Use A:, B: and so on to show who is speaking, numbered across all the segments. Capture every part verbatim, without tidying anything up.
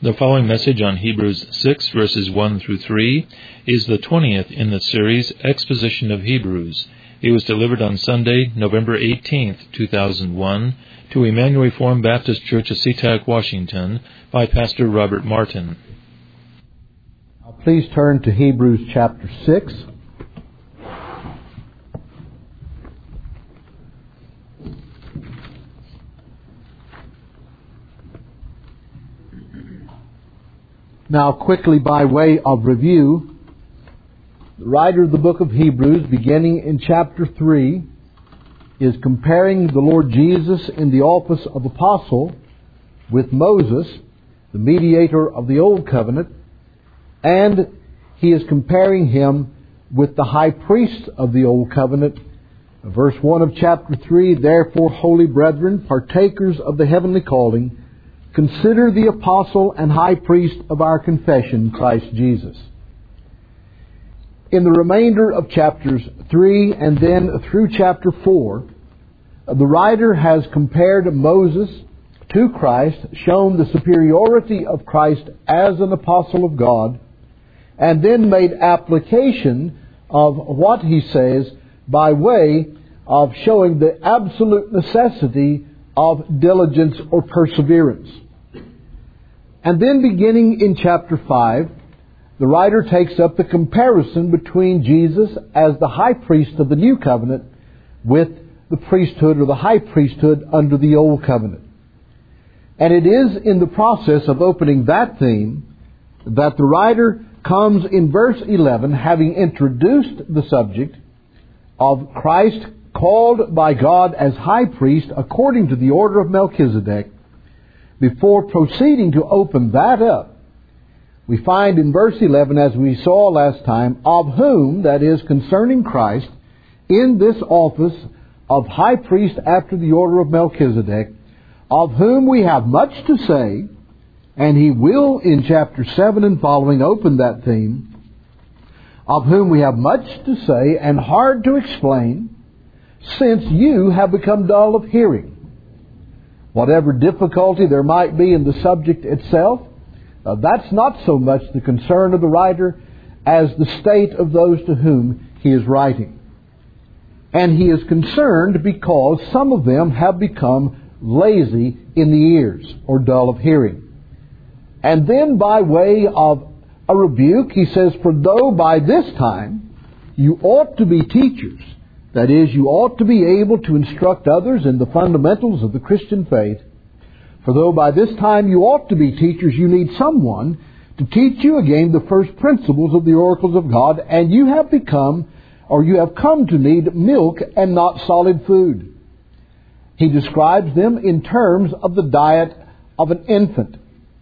A: The following message on Hebrews six, verses one through three, is the twentieth in the series Exposition of Hebrews. It was delivered on Sunday, November eighteenth, two thousand one, to Emmanuel Reformed Baptist Church of SeaTac, Washington, by Pastor Robert Martin.
B: Please turn to Hebrews chapter six. Now, quickly by way of review, the writer of the book of Hebrews, beginning in chapter three, is comparing the Lord Jesus in the office of apostle with Moses, the mediator of the old covenant, and he is comparing him with the high priest of the old covenant. Verse one of chapter three, "Therefore, holy brethren, partakers of the heavenly calling, consider the apostle and high priest of our confession, Christ Jesus." In the remainder of chapters three and then through chapter four, the writer has compared Moses to Christ, shown the superiority of Christ as an apostle of God, and then made application of what he says by way of showing the absolute necessity of diligence or perseverance. And then beginning in chapter five, the writer takes up the comparison between Jesus as the high priest of the new covenant with the priesthood or the high priesthood under the old covenant. And it is in the process of opening that theme that the writer comes in verse eleven, having introduced the subject of Christ called by God as high priest according to the order of Melchizedek. Before proceeding to open that up, we find in verse eleven, as we saw last time, of whom, that is, concerning Christ, in this office of high priest after the order of Melchizedek, of whom we have much to say, and he will in chapter seven and following open that theme, of whom we have much to say and hard to explain, since you have become dull of hearing. Whatever difficulty there might be in the subject itself, uh, that's not so much the concern of the writer as the state of those to whom he is writing. And he is concerned because some of them have become lazy in the ears or dull of hearing. And then by way of a rebuke, he says, "For though by this time you ought to be teachers," that is, you ought to be able to instruct others in the fundamentals of the Christian faith. "For though by this time you ought to be teachers, you need someone to teach you again the first principles of the oracles of God, and you have become, or you have come to need milk and not solid food." He describes them in terms of the diet of an infant,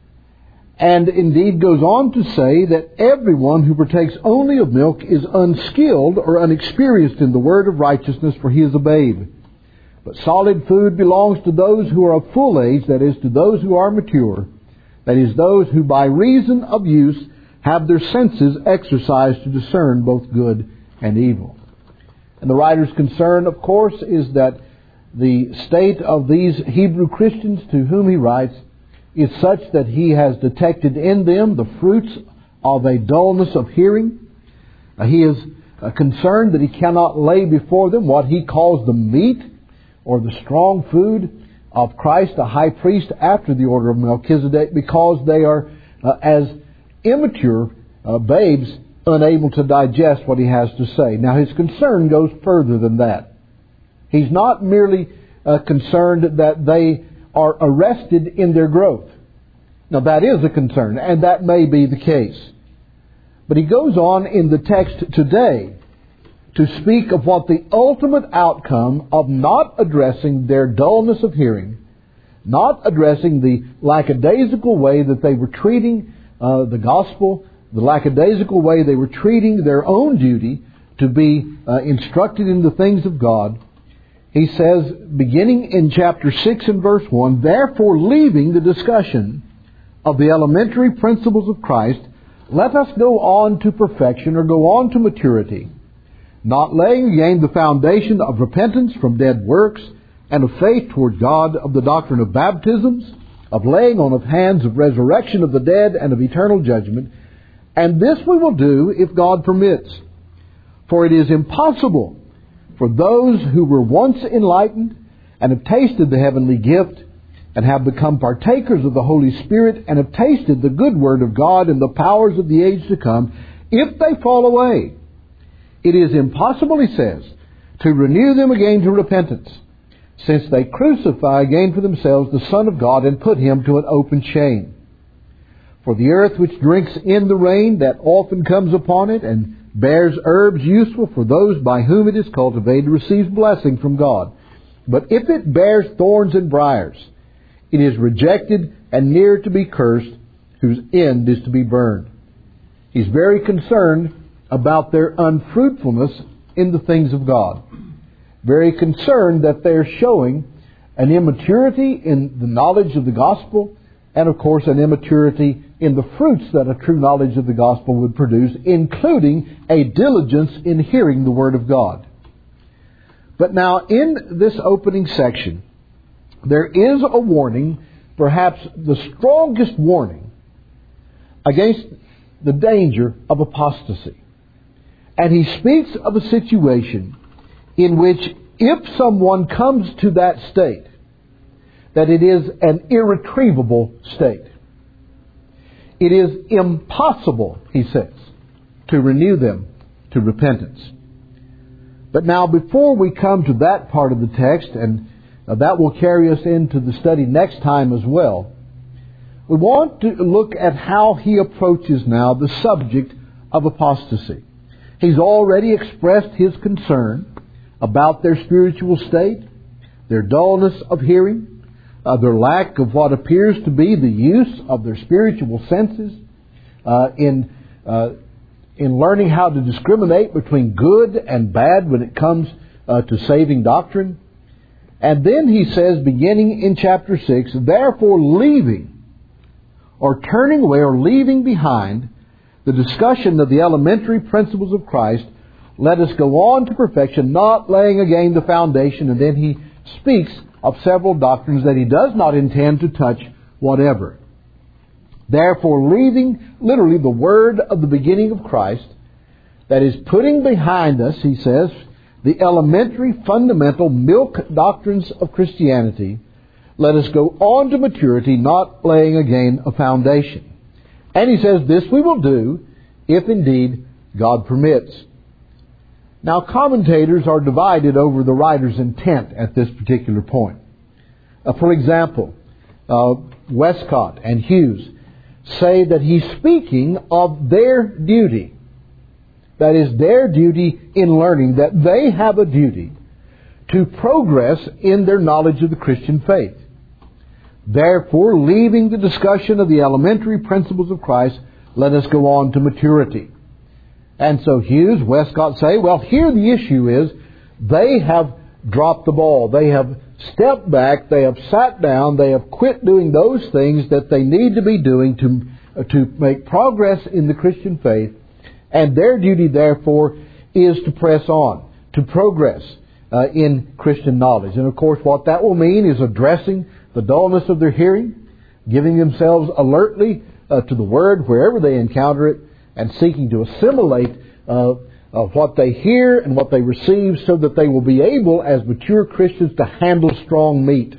B: and indeed goes on to say that everyone who partakes only of milk is unskilled or unexperienced in the word of righteousness, for he is a babe. But solid food belongs to those who are of full age, that is, to those who are mature, that is, those who by reason of use have their senses exercised to discern both good and evil. And the writer's concern, of course, is that the state of these Hebrew Christians to whom he writes is such that he has detected in them the fruits of a dullness of hearing. Uh, he is uh, concerned that he cannot lay before them what he calls the meat or the strong food of Christ, the high priest after the order of Melchizedek, because they are uh, as immature uh, babes, unable to digest what he has to say. Now, his concern goes further than that. He's not merely uh, concerned that they are arrested in their growth. Now, that is a concern, and that may be the case. But he goes on in the text today to speak of what the ultimate outcome of not addressing their dullness of hearing, not addressing the lackadaisical way that they were treating uh, the gospel, the lackadaisical way they were treating their own duty to be uh, instructed in the things of God. He says, beginning in chapter six and verse one, "Therefore, leaving the discussion of the elementary principles of Christ, let us go on to perfection," or go on to maturity, "not laying again the foundation of repentance from dead works, and of faith toward God, of the doctrine of baptisms, of laying on of hands, of resurrection of the dead, and of eternal judgment. And this we will do if God permits. For it is impossible for those who were once enlightened and have tasted the heavenly gift and have become partakers of the Holy Spirit and have tasted the good word of God and the powers of the age to come, if they fall away, it is impossible, he says, to renew them again to repentance, since they crucify again for themselves the Son of God and put him to an open shame. For the earth which drinks in the rain that often comes upon it and bears herbs useful for those by whom it is cultivated receives blessing from God. But if it bears thorns and briars, it is rejected and near to be cursed, whose end is to be burned. He's very concerned about their unfruitfulness in the things of God. Very concerned that they're showing an immaturity in the knowledge of the gospel, and of course an immaturity in the fruits that a true knowledge of the gospel would produce, including a diligence in hearing the word of God. But now in this opening section, there is a warning, perhaps the strongest warning, against the danger of apostasy. And he speaks of a situation in which if someone comes to that state, that it is an irretrievable state. It is impossible, he says, to renew them to repentance. But now, before we come to that part of the text, and that will carry us into the study next time as well, we want to look at how he approaches now the subject of apostasy. He's already expressed his concern about their spiritual state, their dullness of hearing, Uh, their lack of what appears to be the use of their spiritual senses uh, in uh, in learning how to discriminate between good and bad when it comes uh, to saving doctrine. And then he says, beginning in chapter six, therefore leaving or turning away or leaving behind the discussion of the elementary principles of Christ, let us go on to perfection, not laying again the foundation. And then he speaks of several doctrines that he does not intend to touch whatever. Therefore, leaving literally the word of the beginning of Christ, that is putting behind us, he says, the elementary, fundamental milk doctrines of Christianity, let us go on to maturity, not laying again a foundation. And he says, this we will do if indeed God permits. Now, commentators are divided over the writer's intent at this particular point. Uh, for example, uh, Westcott and Hughes say that he's speaking of their duty. That is, their duty in learning, that they have a duty to progress in their knowledge of the Christian faith. Therefore, leaving the discussion of the elementary principles of Christ, let us go on to maturity. And so Hughes, Westcott say, well, here the issue is they have dropped the ball. They have stepped back. They have sat down. They have quit doing those things that they need to be doing to, uh, to make progress in the Christian faith. And their duty, therefore, is to press on, to progress uh, in Christian knowledge. And, of course, what that will mean is addressing the dullness of their hearing, giving themselves alertly uh, to the Word wherever they encounter it, and seeking to assimilate uh, uh, what they hear and what they receive so that they will be able, as mature Christians, to handle strong meat.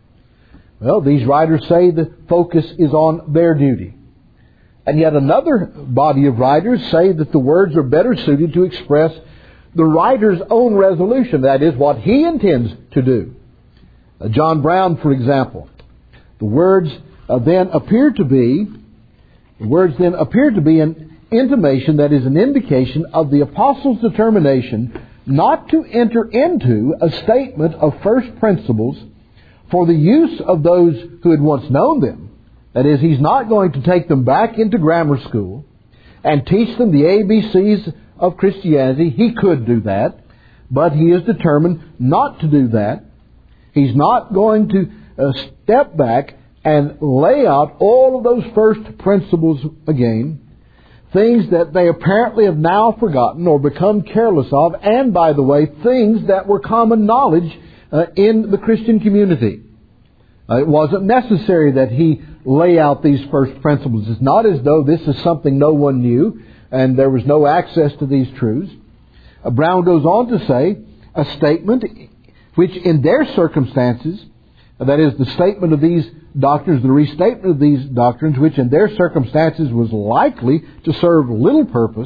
B: Well, these writers say the focus is on their duty. And yet another body of writers say that the words are better suited to express the writer's own resolution. That is, what he intends to do. Uh, John Brown, for example, the words uh, then appear to be, the words then appear to be an intimation, that is an indication of the apostles' determination not to enter into a statement of first principles for the use of those who had once known them. That is, he's not going to take them back into grammar school and teach them the A B Cs of Christianity. He could do that, but he is determined not to do that. He's not going to uh, step back and lay out all of those first principles again, things that they apparently have now forgotten or become careless of, and, by the way, things that were common knowledge uh, in the Christian community. Uh, it wasn't necessary that he lay out these first principles. It's not as though this is something no one knew and there was no access to these truths. Uh, Brown goes on to say, a statement which in their circumstances, that is, the statement of these doctrines, the restatement of these doctrines, which in their circumstances was likely to serve little purpose,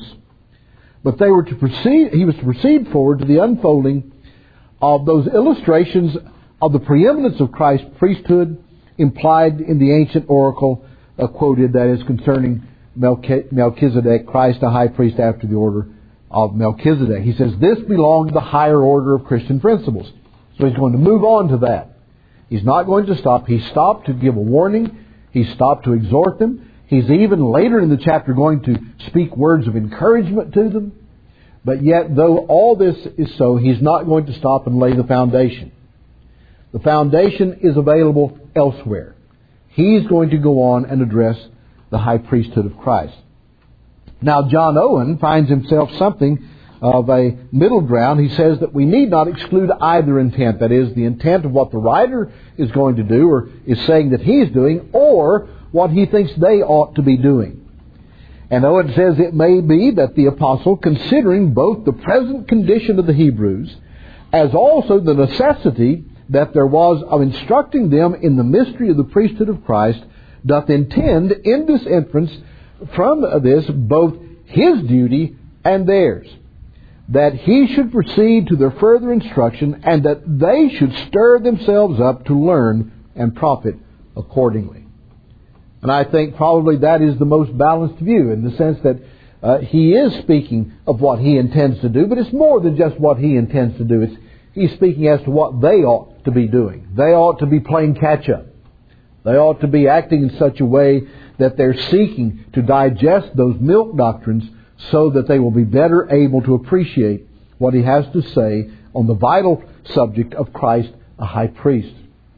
B: but they were to proceed, he was to proceed forward to the unfolding of those illustrations of the preeminence of Christ's priesthood implied in the ancient oracle uh, quoted, that is, concerning Melchizedek, Christ a high priest after the order of Melchizedek. He says this belonged to the higher order of Christian principles. So he's going to move on to that. He's not going to stop. He stopped to give a warning. He stopped to exhort them. He's even later in the chapter going to speak words of encouragement to them. But yet, though all this is so, he's not going to stop and lay the foundation. The foundation is available elsewhere. He's going to go on and address the high priesthood of Christ. Now, John Owen finds himself something of a middle ground. He says that we need not exclude either intent, that is, the intent of what the writer is going to do or is saying that he's doing, or what he thinks they ought to be doing. And Owen says it may be that the apostle, considering both the present condition of the Hebrews, as also the necessity that there was of instructing them in the mystery of the priesthood of Christ, doth intend in this inference from this both his duty and theirs, that he should proceed to their further instruction, and that they should stir themselves up to learn and profit accordingly. And I think probably that is the most balanced view, in the sense that uh, he is speaking of what he intends to do, but it's more than just what he intends to do. It's, he's speaking as to what they ought to be doing. They ought to be playing catch-up. They ought to be acting in such a way that they're seeking to digest those milk doctrines so that they will be better able to appreciate what he has to say on the vital subject of Christ, a high priest.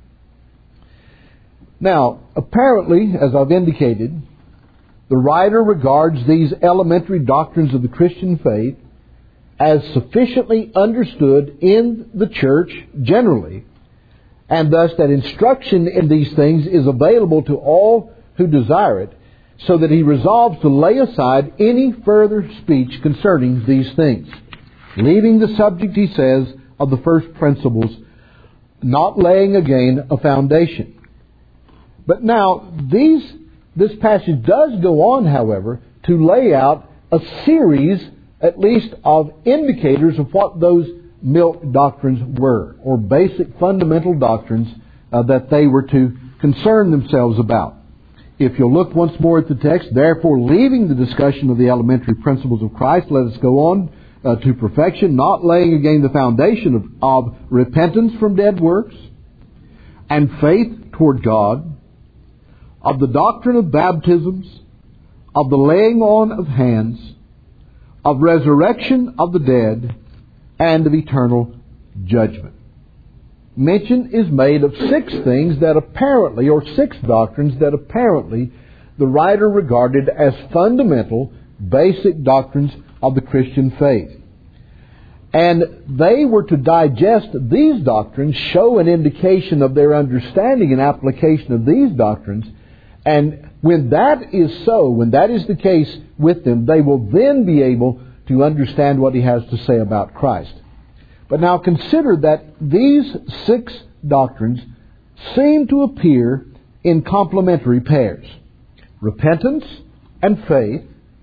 B: Now, apparently, as I've indicated, the writer regards these elementary doctrines of the Christian faith as sufficiently understood in the church generally, and thus that instruction in these things is available to all who desire it, so that he resolves to lay aside any further speech concerning these things, leaving the subject, he says, of the first principles, not laying again a foundation. But now, these, this passage does go on, however, to lay out a series, at least, of indicators of what those milk doctrines were, or basic fundamental doctrines uh, that they were to concern themselves about. If you'll look once more at the text, therefore, leaving the discussion of the elementary principles of Christ, let us go on uh, to perfection, not laying again the foundation of, of repentance from dead works, and faith toward God, of the doctrine of baptisms, of the laying on of hands, of resurrection of the dead, and of eternal judgment. Mention is made of six things that apparently, or six doctrines that apparently the writer regarded as fundamental, basic doctrines of the Christian faith. And they were to digest these doctrines, show an indication of their understanding and application of these doctrines. And when that is so, when that is the case with them, they will then be able to understand what he has to say about Christ. But now consider that these six doctrines seem to appear in complementary pairs: repentance and faith,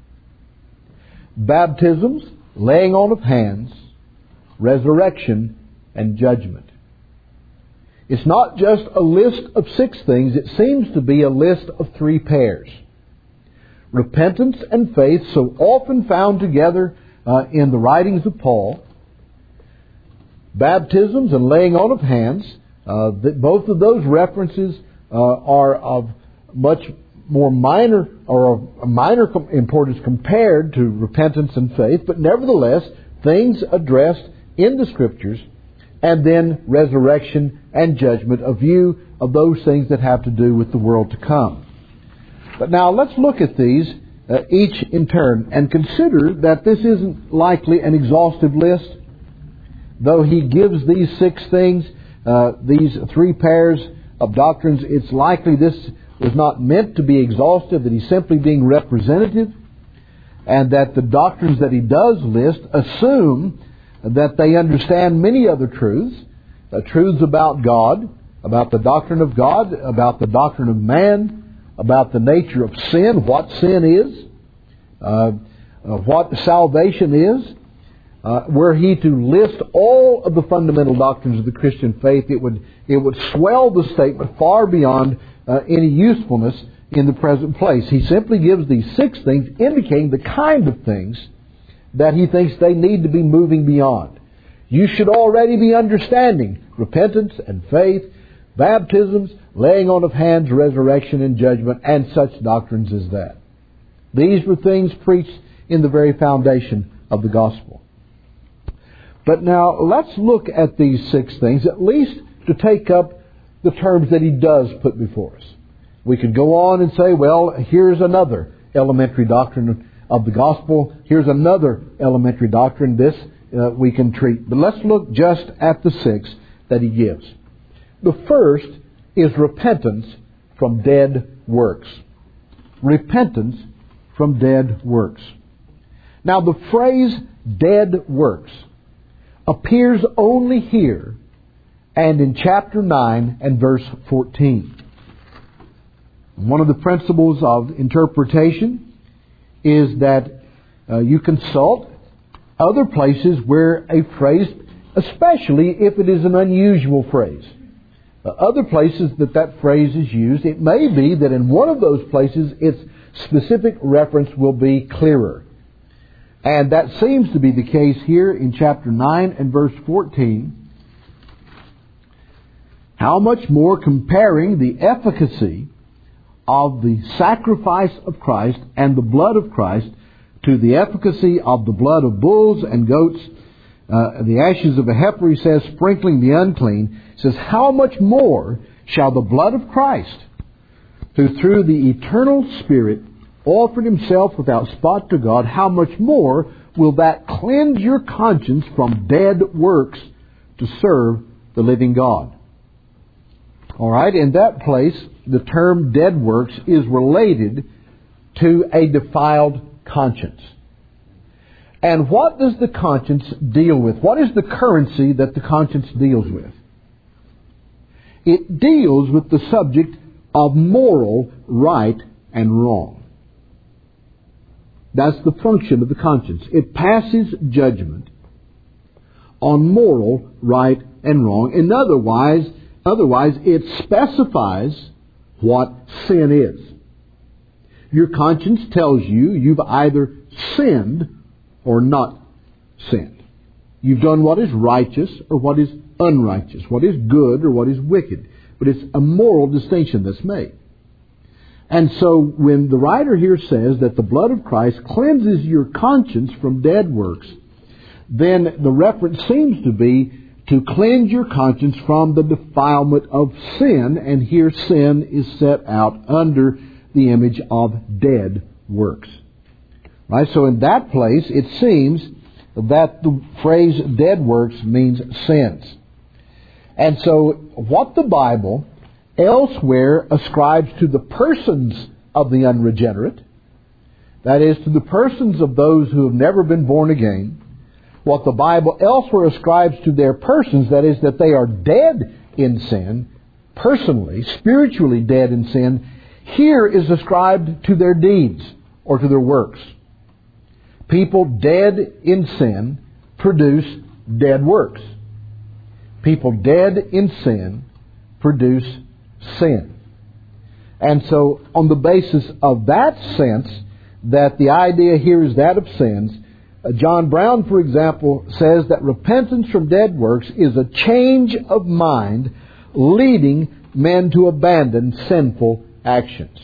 B: baptisms, laying on of hands, resurrection, and judgment. It's not just a list of six things, it seems to be a list of three pairs. Repentance and faith, so often found together uh, in the writings of Paul. Baptisms and laying on of hands, uh, that both of those references uh, are of much more minor or of a minor com- importance compared to repentance and faith, but nevertheless things addressed in the Scriptures. And then resurrection and judgment, a view of those things that have to do with the world to come. But now let's look at these uh, each in turn and consider that this isn't likely an exhaustive list. Though he gives these six things, uh, these three pairs of doctrines, it's likely this was not meant to be exhaustive, that he's simply being representative, and that the doctrines that he does list assume that they understand many other truths, uh, truths about God, about the doctrine of God, about the doctrine of man, about the nature of sin, what sin is, uh, uh, what salvation is. Uh, were he to list all of the fundamental doctrines of the Christian faith, it would it would swell the statement far beyond uh, any usefulness in the present place. He simply gives these six things, indicating the kind of things that he thinks they need to be moving beyond. You should already be understanding repentance and faith, baptisms, laying on of hands, resurrection and judgment, and such doctrines as that. These were things preached in the very foundation of the gospel. But now let's look at these six things, at least to take up the terms that he does put before us. We could go on and say, well, here's another elementary doctrine of the gospel. Here's another elementary doctrine. This uh, we can treat. But let's look just at the six that he gives. The first is repentance from dead works. Repentance from dead works. Now the phrase dead works appears only here and in chapter nine and verse fourteen. One of the principles of interpretation is that uh, you consult other places where a phrase, especially if it is an unusual phrase. Uh, other places that that phrase is used, it may be that in one of those places its specific reference will be clearer. And that seems to be the case here in chapter nine and verse fourteen. How much more, comparing the efficacy of the sacrifice of Christ and the blood of Christ to the efficacy of the blood of bulls and goats, uh, the ashes of a heifer, he says, sprinkling the unclean, says, how much more shall the blood of Christ, who through the eternal Spirit offered himself without spot to God, how much more will that cleanse your conscience from dead works to serve the living God? All right, in that place, the term dead works is related to a defiled conscience. And what does the conscience deal with? What is the currency that the conscience deals with? It deals with the subject of moral right and wrong. That's the function of the conscience. It passes judgment on moral right and wrong. In other words, otherwise, it specifies what sin is. Your conscience tells you you've either sinned or not sinned. You've done what is righteous or what is unrighteous, what is good or what is wicked. But it's a moral distinction that's made. And so when the writer here says that the blood of Christ cleanses your conscience from dead works, then the reference seems to be to cleanse your conscience from the defilement of sin, and here sin is set out under the image of dead works. Right? So in that place, it seems that the phrase dead works means sins. And so what the Bible elsewhere ascribes to the persons of the unregenerate, that is, to the persons of those who have never been born again, what the Bible elsewhere ascribes to their persons, that is, that they are dead in sin, personally, spiritually dead in sin, here is ascribed to their deeds or to their works. People dead in sin produce dead works. People dead in sin produce sin. And so, on the basis of that sense, that the idea here is that of sins, uh, John Brown, for example, says that repentance from dead works is a change of mind leading men to abandon sinful actions.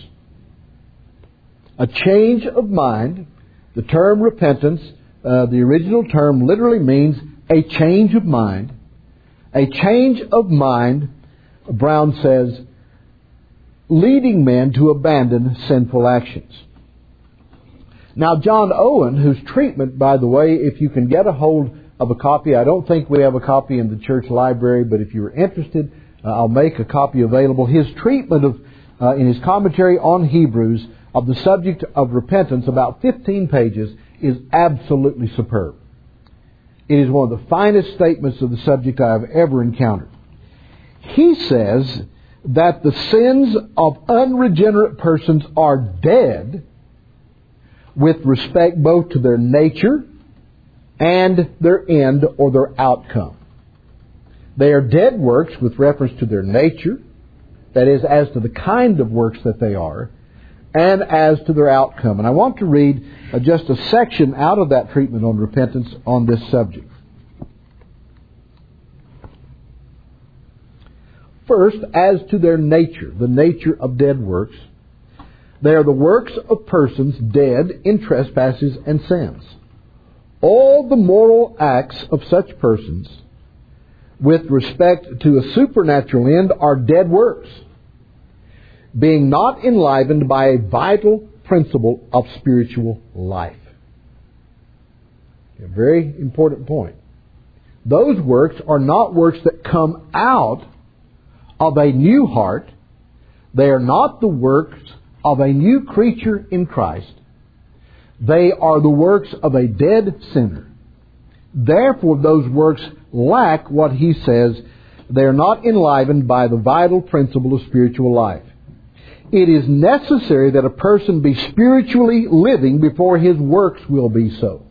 B: A change of mind. The term repentance, uh, the original term literally means a change of mind. A change of mind, Brown says, leading men to abandon sinful actions. Now, John Owen, whose treatment, by the way, if you can get a hold of a copy, I don't think we have a copy in the church library, but if you're interested, uh, I'll make a copy available. His treatment of, uh, in his commentary on Hebrews, of the subject of repentance, about fifteen pages, is absolutely superb. It is one of the finest statements of the subject I have ever encountered. He says that the sins of unregenerate persons are dead with respect both to their nature and their end or their outcome. They are dead works with reference to their nature, that is, as to the kind of works that they are, and as to their outcome. And I want to read uh, just a section out of that treatment on repentance on this subject. First, as to their nature, the nature of dead works, they are the works of persons dead in trespasses and sins. All the moral acts of such persons, with respect to a supernatural end, are dead works, being not enlivened by a vital principle of spiritual life. A very important point. Those works are not works that come out of a new heart. They are not the works of a new creature in Christ. They are the works of a dead sinner. Therefore, those works lack what he says. They are not enlivened by the vital principle of spiritual life. It is necessary that a person be spiritually living before his works will be so.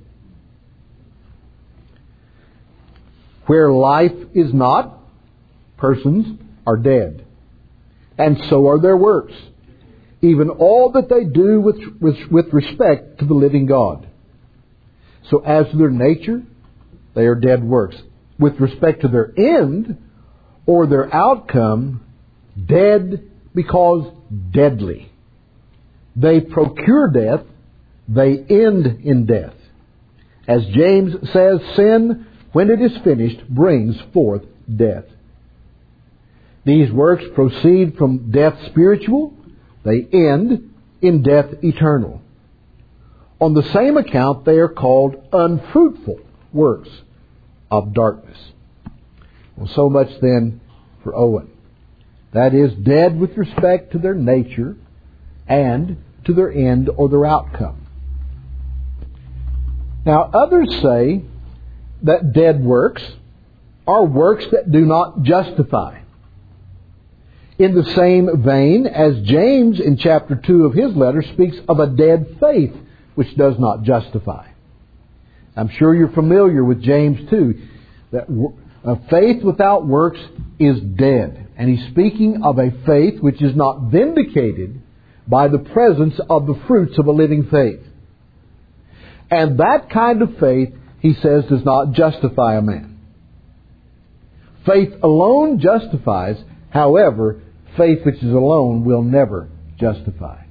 B: Where life is not, persons are dead. And so are their works. Even all that they do with, with, with respect to the living God. So as to their nature, they are dead works. With respect to their end or their outcome, dead because deadly. They procure death, they end in death. As James says, sin, when it is finished, brings forth death. These works proceed from death spiritual, they end in death eternal. On the same account, they are called unfruitful works of darkness. Well, so much then for Owen. That is, dead with respect to their nature and to their end or their outcome. Now, others say that dead works are works that do not justify. In the same vein as James in chapter two of his letter speaks of a dead faith which does not justify. I'm sure you're familiar with James two, that a faith without works is dead. And he's speaking of a faith which is not vindicated by the presence of the fruits of a living faith. And that kind of faith, he says, does not justify a man. Faith alone justifies. However, faith which is alone will never justify.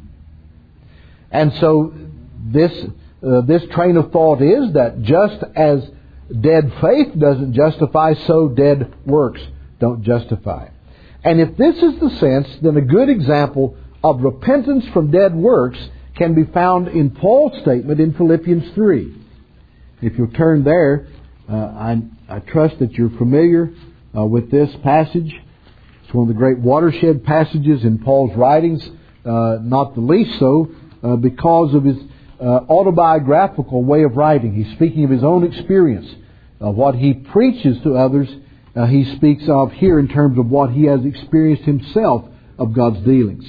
B: And so this uh, this train of thought is that just as dead faith doesn't justify, so dead works don't justify. And if this is the sense, then a good example of repentance from dead works can be found in Paul's statement in Philippians three. If you'll turn there, uh, I, I trust that you're familiar uh, with this passage. It's one of the great watershed passages in Paul's writings, uh, not the least so uh, because of his uh, autobiographical way of writing. He's speaking of his own experience. Uh, what he preaches to others, uh, he speaks of here in terms of what he has experienced himself of God's dealings.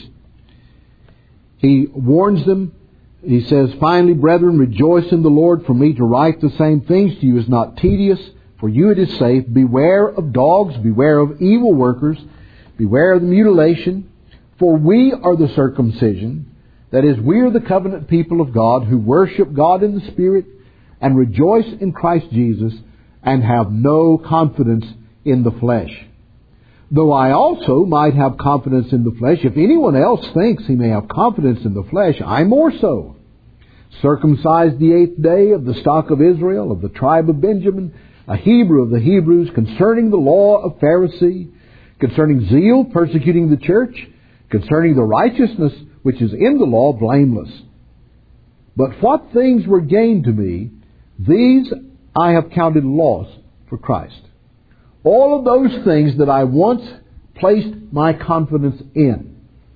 B: He warns them. He says, "Finally, brethren, rejoice in the Lord. For me to write the same things to you is not tedious. For you it is safe. Beware of dogs. Beware of evil workers. Beware of the mutilation. For we are the circumcision. That is, we are the covenant people of God, who worship God in the Spirit and rejoice in Christ Jesus and have no confidence in the flesh. Though I also might have confidence in the flesh, if anyone else thinks he may have confidence in the flesh, I more so. Circumcised the eighth day, of the stock of Israel, of the tribe of Benjamin, a Hebrew of the Hebrews, concerning the law of Pharisee, concerning zeal, persecuting the church, concerning the righteousness which is in the law, blameless. But what things were gained to me, these I have counted loss for Christ. All of those things that I once placed my confidence in,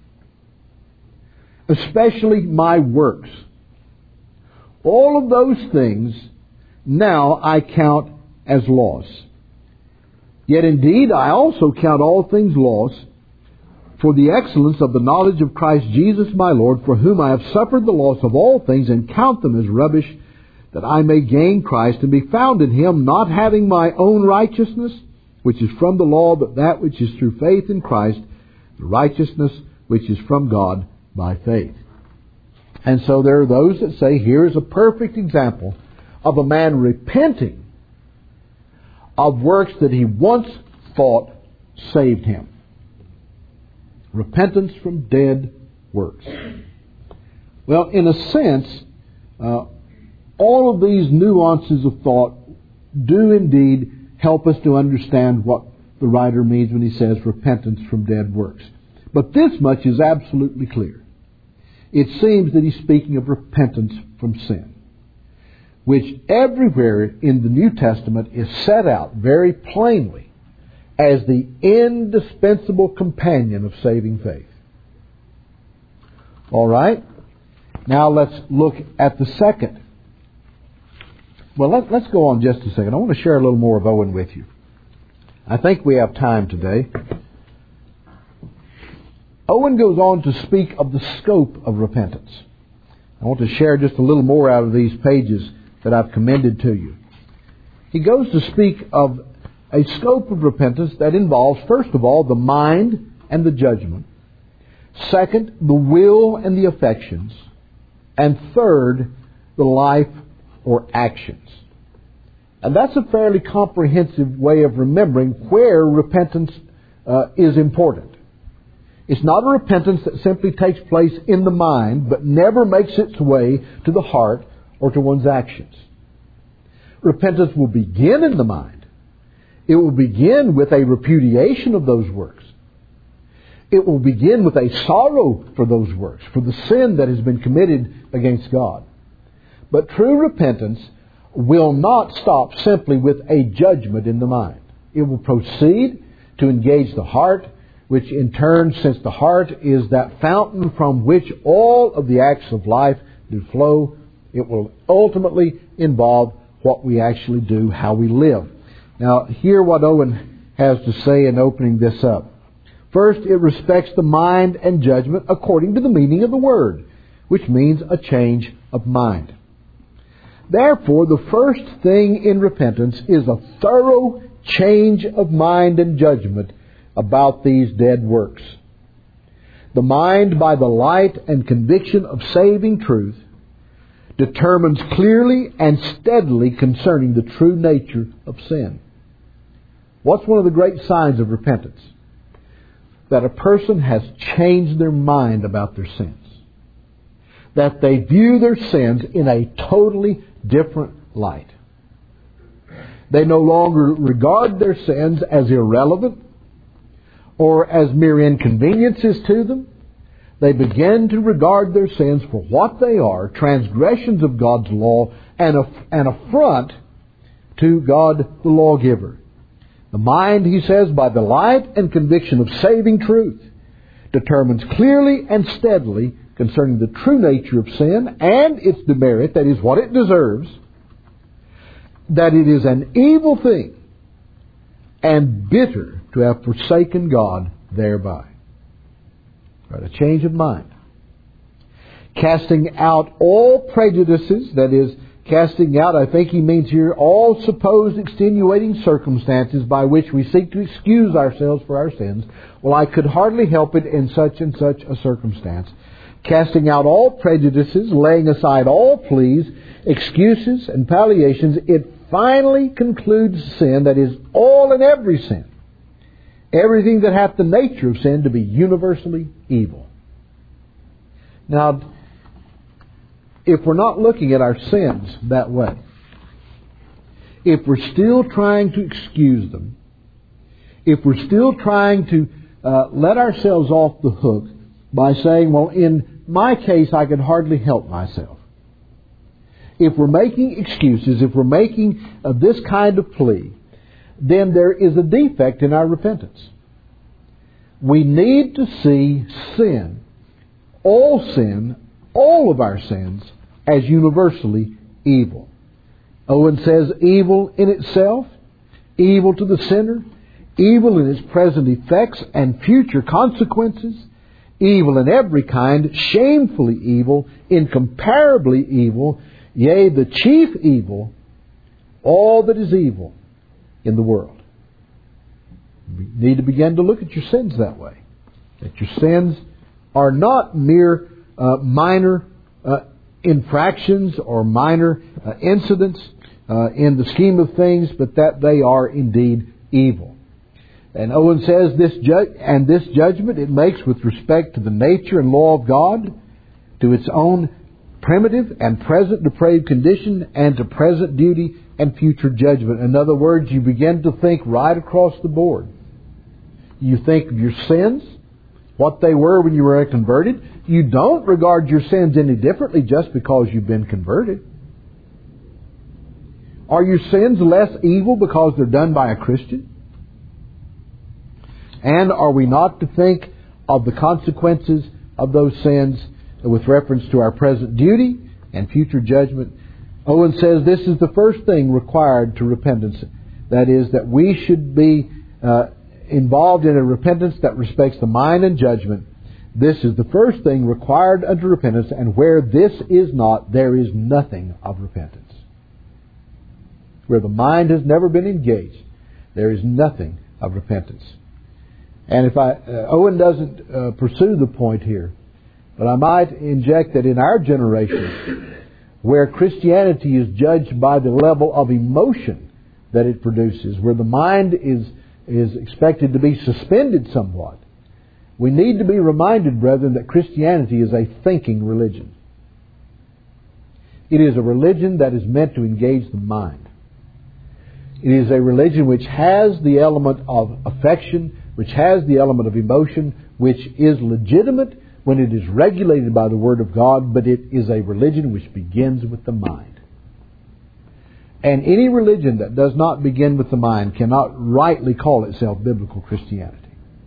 B: especially my works. All of those things now I count as loss. Yet indeed I also count all things loss for the excellence of the knowledge of Christ Jesus my Lord, for whom I have suffered the loss of all things, and count them as rubbish, that I may gain Christ and be found in Him, not having my own righteousness, which is from the law, but that which is through faith in Christ, the righteousness which is from God by faith. And so there are those that say, here is a perfect example of a man repenting of works that he once thought saved him. Repentance from dead works. Well, in a sense, uh, all of these nuances of thought do indeed help us to understand what the writer means when he says repentance from dead works. But this much is absolutely clear. It seems that he's speaking of repentance from sin, which everywhere in the New Testament is set out very plainly as the indispensable companion of saving faith. All right? Now let's look at the second. Well, let, let's go on just a second. I want to share a little more of Owen with you. I think we have time today. Owen goes on to speak of the scope of repentance. I want to share just a little more out of these pages that I've commended to you. He goes to speak of a scope of repentance that involves, first of all, the mind and the judgment. Second, the will and the affections. And third, the life or actions. And that's a fairly comprehensive way of remembering where repentance uh, is important. It's not a repentance that simply takes place in the mind, but never makes its way to the heart or to one's actions. Repentance will begin in the mind. It will begin with a repudiation of those works. It will begin with a sorrow for those works, for the sin that has been committed against God. But true repentance will not stop simply with a judgment in the mind. It will proceed to engage the heart, which in turn, since the heart is that fountain from which all of the acts of life do flow, it will ultimately involve what we actually do, how we live. Now, hear what Owen has to say in opening this up. First, it respects the mind and judgment according to the meaning of the word, which means a change of mind. Therefore, the first thing in repentance is a thorough change of mind and judgment about these dead works. The mind, by the light and conviction of saving truth, determines clearly and steadily concerning the true nature of sin. What's one of the great signs of repentance? That a person has changed their mind about their sins. That they view their sins in a totally different light. They no longer regard their sins as irrelevant or as mere inconveniences to them. They begin to regard their sins for what they are, transgressions of God's law, and an affront to God the lawgiver. The mind, he says, by the light and conviction of saving truth, determines clearly and steadily concerning the true nature of sin and its demerit, that is, what it deserves, that it is an evil thing and bitter to have forsaken God thereby. Right, a change of mind. Casting out all prejudices, that is, casting out, I think he means here, all supposed extenuating circumstances by which we seek to excuse ourselves for our sins. Well, I could hardly help it in such and such a circumstance. Casting out all prejudices, laying aside all pleas, excuses, and palliations, it finally concludes sin, that is, all and every sin. Everything that hath the nature of sin to be universally evil. Now, if we're not looking at our sins that way, if we're still trying to excuse them, if we're still trying to uh, let ourselves off the hook by saying, well, in my case, I could hardly help myself. If we're making excuses, if we're making uh, this kind of plea, then there is a defect in our repentance. We need to see sin, all sin, all of our sins, as universally evil. Owen says evil in itself, evil to the sinner, evil in its present effects and future consequences, evil in every kind, shamefully evil, incomparably evil, yea, the chief evil, all that is evil in the world. You need to begin to look at your sins that way. That your sins are not mere uh, minor uh, infractions or minor uh, incidents uh, in the scheme of things, but that they are indeed evil. And Owen says this ju- and this judgment it makes with respect to the nature and law of God, to its own primitive and present depraved condition, and to present duty and future judgment. In other words, you begin to think right across the board. You think of your sins, what they were when you were converted. You don't regard your sins any differently just because you've been converted. Are your sins less evil because they're done by a Christian? And are we not to think of the consequences of those sins with reference to our present duty and future judgment? Owen says this is the first thing required to repentance. That is, that we should be uh, involved in a repentance that respects the mind and judgment. This is the first thing required unto repentance, and where this is not, there is nothing of repentance. Where the mind has never been engaged, there is nothing of repentance. And if I, uh, Owen doesn't uh, pursue the point here, but I might inject that in our generation, where Christianity is judged by the level of emotion that it produces, where the mind is is expected to be suspended somewhat, we need to be reminded, brethren, that Christianity is a thinking religion. It is a religion that is meant to engage the mind. It is a religion which has the element of affection, which has the element of emotion, which is legitimate when it is regulated by the Word of God, but it is a religion which begins with the mind. And any religion that does not begin with the mind cannot rightly call itself biblical Christianity.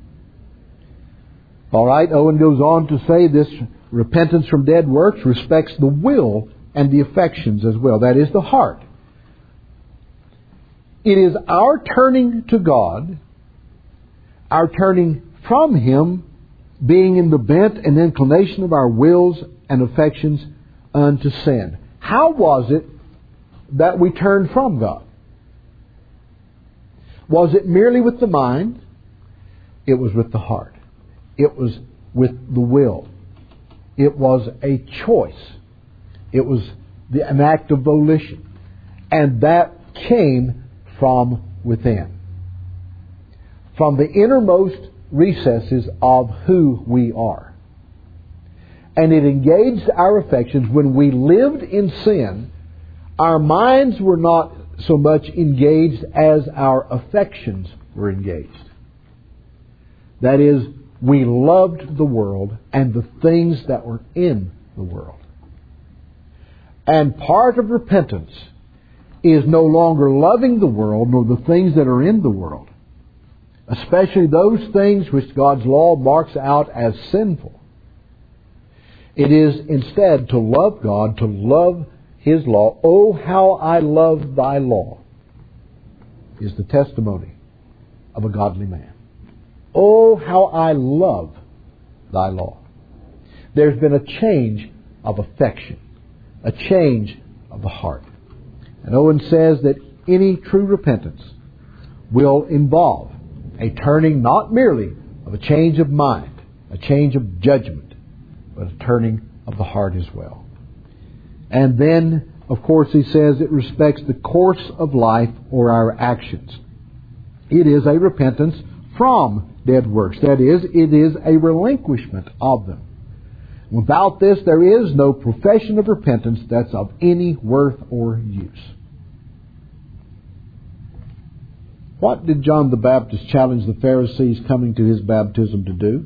B: All right, Owen goes on to say this repentance from dead works respects the will and the affections as well. That is, the heart. It is our turning to God, our turning from Him, being in the bent and inclination of our wills and affections unto sin. How was it that we turned from God? Was it merely with the mind? It was with the heart. It was with the will. It was a choice. It was the, an act of volition. And that came from within. From the innermost recesses of who we are. And it engaged our affections. When we lived in sin, our minds were not so much engaged as our affections were engaged. That is, we loved the world and the things that were in the world. And part of repentance is no longer loving the world nor the things that are in the world, especially those things which God's law marks out as sinful. It is instead to love God, to love His law. Oh, how I love thy law, is the testimony of a godly man. Oh, how I love thy law. There's been a change of affection, a change of the heart. And Owen says that any true repentance will involve a turning not merely of a change of mind, a change of judgment, but a turning of the heart as well. And then, of course, he says it respects the course of life or our actions. It is a repentance from dead works. That is, it is a relinquishment of them. Without this, there is no profession of repentance that's of any worth or use. What did John the Baptist challenge the Pharisees coming to his baptism to do?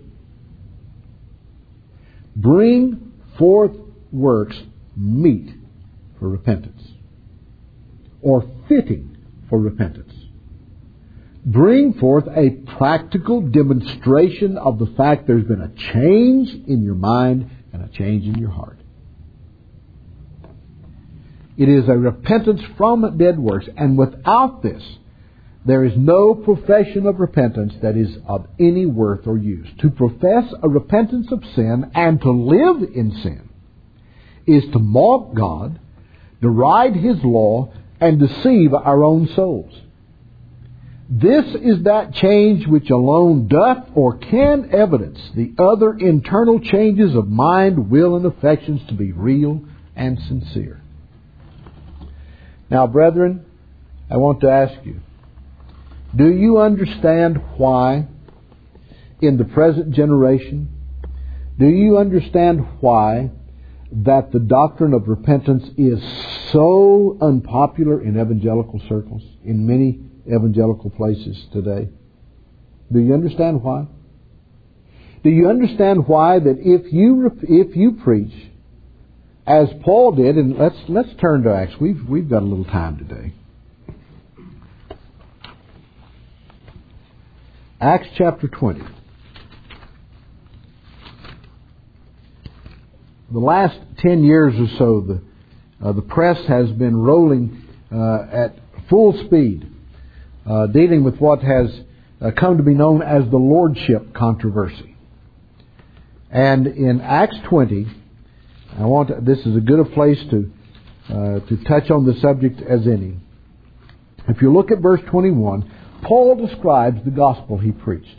B: Bring forth works meet for repentance, or fitting for repentance. bring forth a practical demonstration of the fact there's been a change in your mind and a change in your heart. It is a repentance from dead works, and without this, there is no profession of repentance that is of any worth or use. To profess a repentance of sin and to live in sin is to mock God, deride His law, and deceive our own souls. This is that change which alone doth or can evidence the other internal changes of mind, will, and affections to be real and sincere. Now, brethren, I want to ask you, do you understand why in the present generation, do you understand why that the doctrine of repentance is so unpopular in evangelical circles, in many evangelical places today? Do you understand why? Do you understand why that if you if you preach as Paul did, and let's let's turn to Acts. We've we've got a little time today. Acts chapter twenty. The last ten years or so, the uh, the press has been rolling uh, at full speed, uh, dealing with what has uh, come to be known as the Lordship controversy. And in Acts twenty, I want to, this is as good a place to uh, to touch on the subject as any. If you look at verse twenty-one, Paul describes the gospel he preached.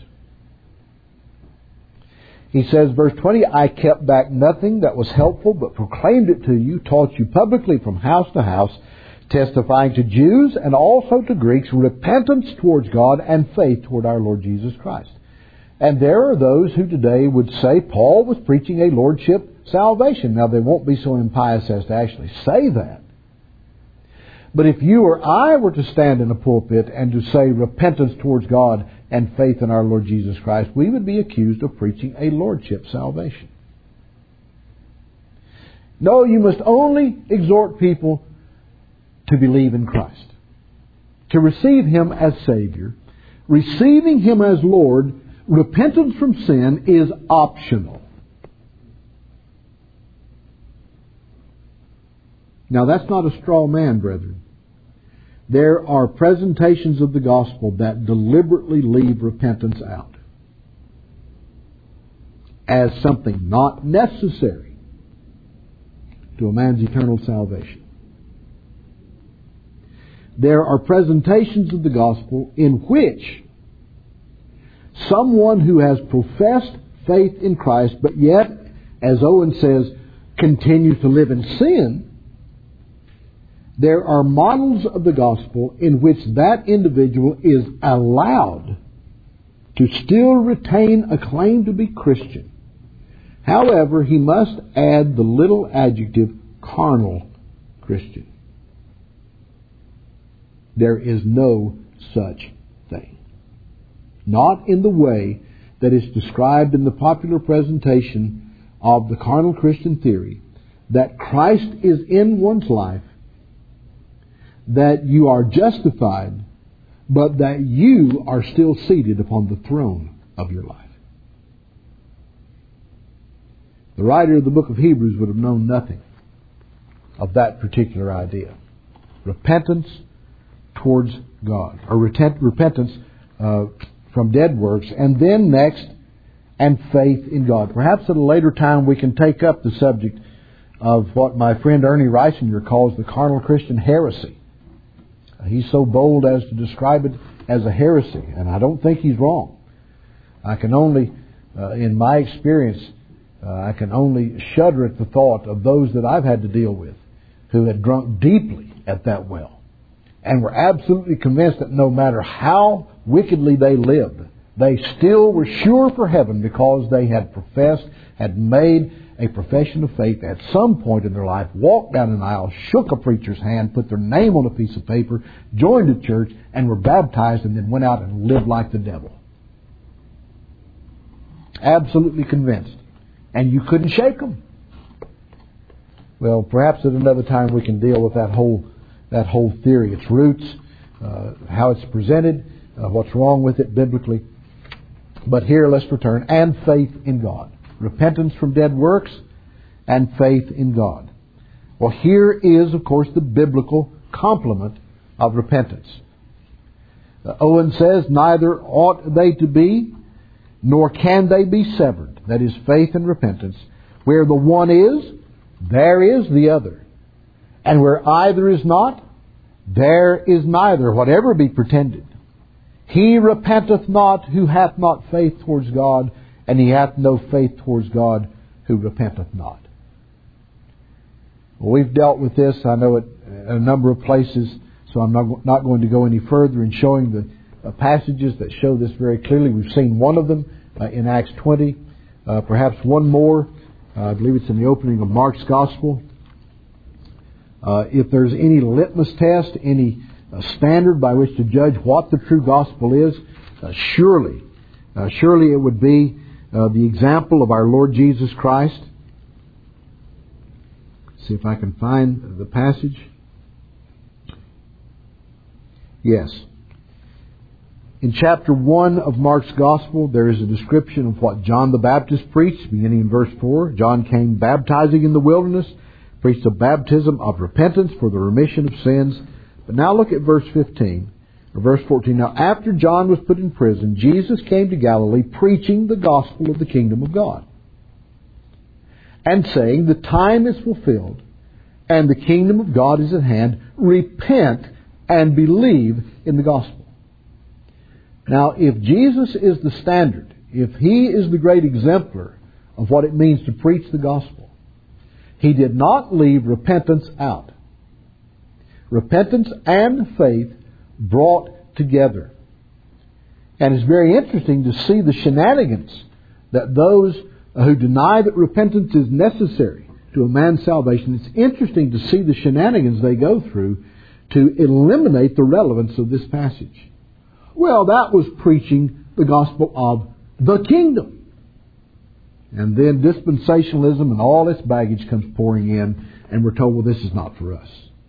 B: He says, verse twenty, I kept back nothing that was helpful, but proclaimed it to you, taught you publicly from house to house, testifying to Jews and also to Greeks, repentance towards God and faith toward our Lord Jesus Christ. And there are those who today would say Paul was preaching a lordship salvation. Now, they won't be so impious as to actually say that. But if you or I were to stand in a pulpit and to say repentance towards God and faith in our Lord Jesus Christ, we would be accused of preaching a lordship salvation. No, you must only exhort people to believe in Christ, to receive Him as Savior. Receiving Him as Lord, repentance from sin is optional. Now, that's not a straw man, brethren. There are presentations of the gospel that deliberately leave repentance out as something not necessary to a man's eternal salvation. There are presentations of the gospel in which someone who has professed faith in Christ, but yet, as Owen says, continues to live in sin, there are models of the gospel in which that individual is allowed to still retain a claim to be Christian. However, he must add the little adjective carnal Christian. There is no such thing. Not in the way that is described in the popular presentation of the carnal Christian theory, that Christ is in one's life, that you are justified, but that you are still seated upon the throne of your life. The writer of the book of Hebrews would have known nothing of that particular idea. Repentance towards God, or repentance uh, from dead works, and then next, and faith in God. Perhaps at a later time we can take up the subject of what my friend Ernie Reisinger calls the carnal Christian heresy. He's so bold as to describe it as a heresy, and I don't think he's wrong. I can only, uh, in my experience, uh, I can only shudder at the thought of those that I've had to deal with who had drunk deeply at that well and were absolutely convinced that no matter how wickedly they lived, they still were sure for heaven because they had professed, had made a profession of faith at some point in their life, walked down an aisle, shook a preacher's hand, put their name on a piece of paper, joined a church, and were baptized, and then went out and lived like the devil. Absolutely convinced. And you couldn't shake them. Well, perhaps at another time we can deal with that whole that whole theory, its roots, uh, how it's presented, uh, what's wrong with it biblically. But here let's return. And faith in God. Repentance from dead works and faith in God. Well, here is, of course, the biblical complement of repentance. Uh, Owen says, neither ought they to be, nor can they be severed. That is, faith and repentance. Where the one is, there is the other. And where either is not, there is neither, whatever be pretended. He repenteth not who hath not faith towards God, and he hath no faith towards God who repenteth not. Well, we've dealt with this, I know, at a number of places, so I'm not, not going to go any further in showing the uh, passages that show this very clearly. We've seen one of them uh, in Acts twenty, uh, perhaps one more. Uh, I believe it's in the opening of Mark's Gospel. Uh, if there's any litmus test, any uh, standard by which to judge what the true gospel is, uh, surely, uh, surely it would be uh, the example of our Lord Jesus Christ. Let's see if I can find the passage. Yes. In chapter one of Mark's Gospel, there is a description of what John the Baptist preached, beginning in verse four. John came baptizing in the wilderness, preached a baptism of repentance for the remission of sins. But now look at verse fifteen, or verse fourteen. Now after John was put in prison, Jesus came to Galilee preaching the gospel of the kingdom of God, and saying, the time is fulfilled, and the kingdom of God is at hand. Repent and believe in the gospel. Now, if Jesus is the standard, if He is the great exemplar of what it means to preach the gospel, He did not leave repentance out. Repentance and faith brought together. And it's very interesting to see the shenanigans that those who deny that repentance is necessary to a man's salvation, it's interesting to see the shenanigans they go through to eliminate the relevance of this passage. Well, that was preaching the gospel of the kingdom. And then dispensationalism and all its baggage comes pouring in, and we're told, well, this is not for us.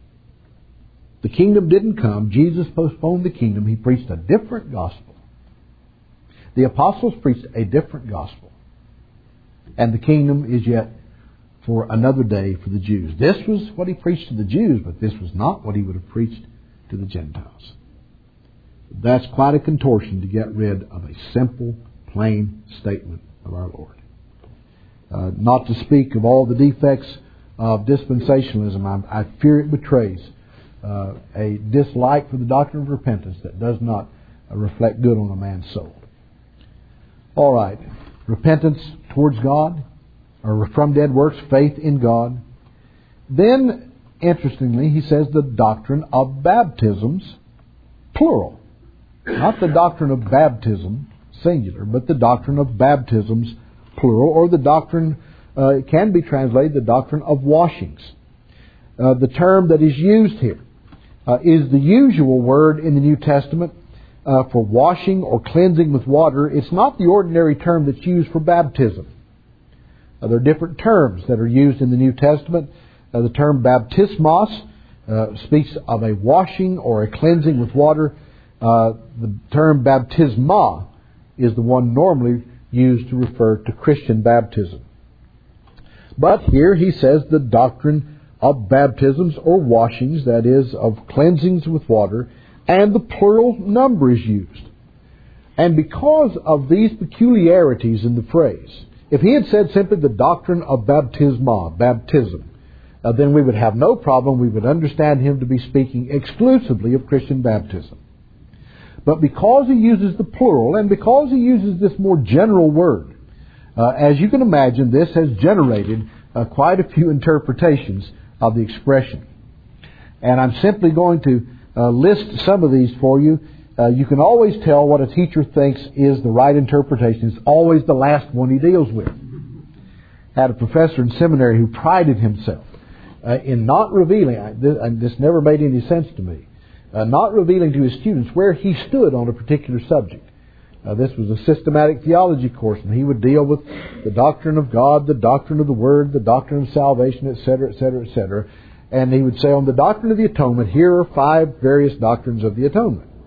B: The kingdom didn't come. Jesus postponed the kingdom. He preached a different gospel. The apostles preached a different gospel. And the kingdom is yet for another day for the Jews. This was what He preached to the Jews, but this was not what He would have preached to the Gentiles. That's quite a contortion to get rid of a simple, plain statement of our Lord. Uh, not to speak of all the defects of dispensationalism, I, I fear it betrays uh, a dislike for the doctrine of repentance that does not uh, reflect good on a man's soul. All right, repentance towards God, or from dead works, faith in God. Then, interestingly, he says the doctrine of baptisms, plural. Not the doctrine of baptism, singular, but the doctrine of baptisms, plural, or the doctrine, uh, it can be translated the doctrine of washings. Uh, the term that is used here uh, is the usual word in the New Testament uh, for washing or cleansing with water. It's not the ordinary term that's used for baptism. Uh, there are different terms that are used in the New Testament. Uh, the term baptismos uh, speaks of a washing or a cleansing with water. Uh, the term baptisma is the one normally used to refer to Christian baptism. But here he says the doctrine of baptisms or washings, that is, of cleansings with water, and the plural number is used. And because of these peculiarities in the phrase, if he had said simply the doctrine of baptisma, baptism, uh, then we would have no problem. We would understand him to be speaking exclusively of Christian baptism. But because he uses the plural, and because he uses this more general word, uh, as you can imagine, this has generated uh, quite a few interpretations of the expression. And I'm simply going to uh, list some of these for you. Uh, you can always tell what a teacher thinks is the right interpretation. It's always the last one he deals with. I had a professor in seminary who prided himself uh, in not revealing, I, this, and this never made any sense to me, Uh, not revealing to his students where he stood on a particular subject. Uh, this was a systematic theology course, and he would deal with the doctrine of God, the doctrine of the Word, the doctrine of salvation, et cetera, et cetera, et cetera. And he would say, on the doctrine of the atonement, here are five various doctrines of the atonement.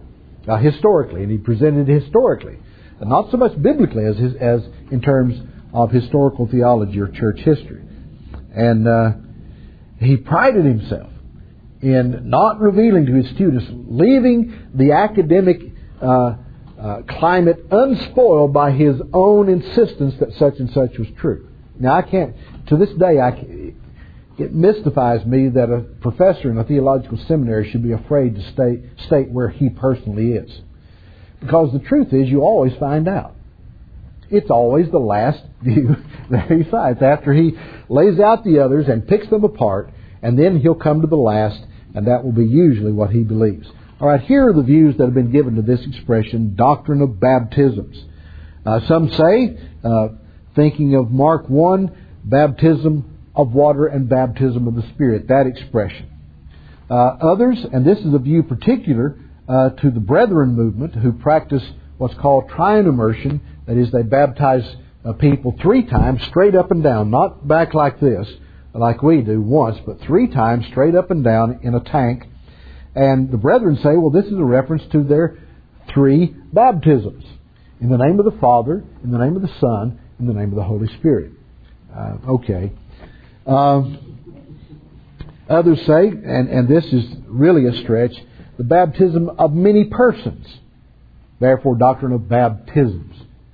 B: uh, historically, and he presented it historically, and not so much biblically as his, as in terms of historical theology or church history. And uh, he prided himself in not revealing to his students, leaving the academic uh, uh, climate unspoiled by his own insistence that such and such was true. Now, I can't, to this day, I, it mystifies me that a professor in a theological seminary should be afraid to state, state where he personally is. Because the truth is, you always find out. It's always the last view that he cites. After he lays out the others and picks them apart, and then he'll come to the last, and that will be usually what he believes. All right, here are the views that have been given to this expression, doctrine of baptisms. Uh, some say, uh, thinking of Mark one, baptism of water and baptism of the Spirit, that expression. Uh, others, and this is a view particular uh, to the Brethren movement, who practice what's called triune immersion. That is, they baptize uh, people three times straight up and down, not back like this, like we do once, but three times straight up and down in a tank. And the Brethren say, well, this is a reference to their three baptisms. In the name of the Father, in the name of the Son, in the name of the Holy Spirit. Uh, okay. Um, others say, and, and this is really a stretch, the baptism of many persons. Therefore, doctrine of baptisms.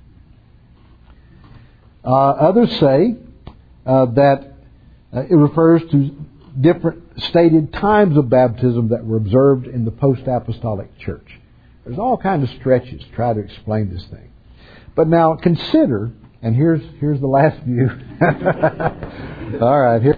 B: Uh, others say uh, that uh, it refers to different stated times of baptism that were observed in the post-apostolic church. There's all kinds of stretches to try to explain this thing. But now consider, and here's here's the last view. All right, here.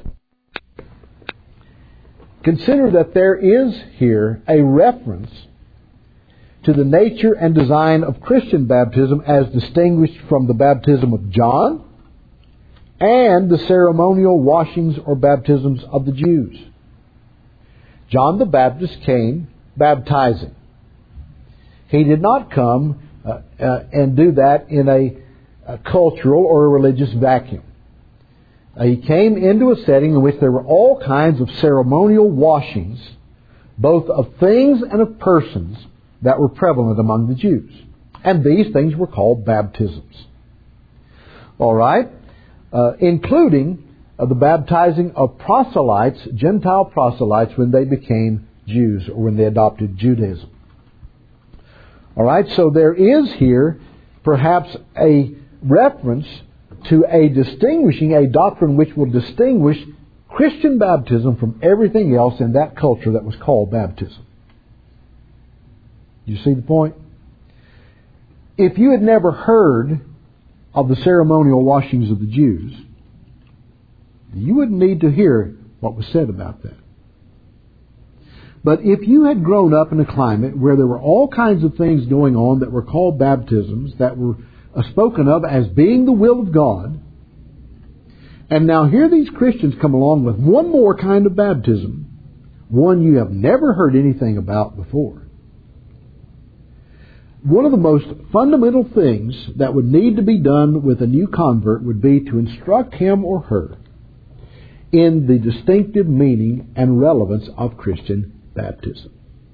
B: Consider that there is here a reference to the nature and design of Christian baptism as distinguished from the baptism of John and the ceremonial washings or baptisms of the Jews. John the Baptist came baptizing. He did not come uh, uh, and do that in a, a cultural or a religious vacuum. Uh, he came into a setting in which there were all kinds of ceremonial washings, both of things and of persons, that were prevalent among the Jews. And these things were called baptisms. All right? Uh, including uh, the baptizing of proselytes, Gentile proselytes, when they became Jews or when they adopted Judaism. All right? So there is here perhaps a reference to a distinguishing, a doctrine which will distinguish Christian baptism from everything else in that culture that was called baptism. You see the point? If you had never heard of the ceremonial washings of the Jews, you wouldn't need to hear what was said about that. But if you had grown up in a climate where there were all kinds of things going on that were called baptisms, that were spoken of as being the will of God, and now here these Christians come along with one more kind of baptism, one you have never heard anything about before. One of the most fundamental things that would need to be done with a new convert would be to instruct him or her in the distinctive meaning and relevance of Christian baptism.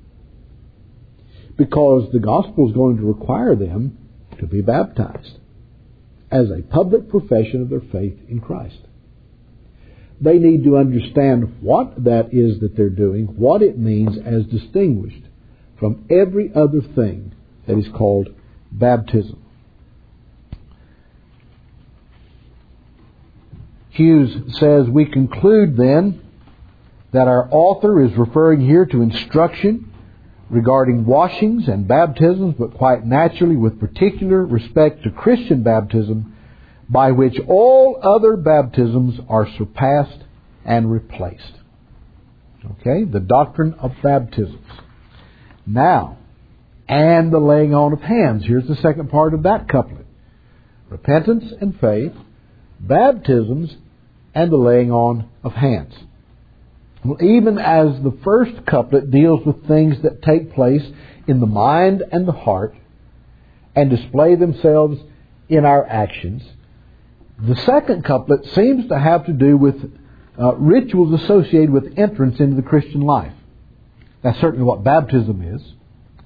B: Because the gospel is going to require them to be baptized as a public profession of their faith in Christ. They need to understand what that is that they're doing, what it means as distinguished from every other thing that is called baptism. Hughes says, we conclude then that our author is referring here to instruction regarding washings and baptisms, but quite naturally with particular respect to Christian baptism, by which all other baptisms are surpassed and replaced. Okay, the doctrine of baptisms. Now, and the laying on of hands. Here's the second part of that couplet. Repentance and faith, baptisms, and the laying on of hands. Well, even as the first couplet deals with things that take place in the mind and the heart and display themselves in our actions, the second couplet seems to have to do with uh, rituals associated with entrance into the Christian life. That's certainly what baptism is.